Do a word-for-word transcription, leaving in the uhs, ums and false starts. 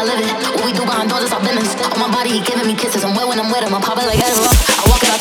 I live it. What we do behind doors is our business. On my body, he giving me kisses. I'm wet when I'm wet. I'm a pop it like Adderall. I walk it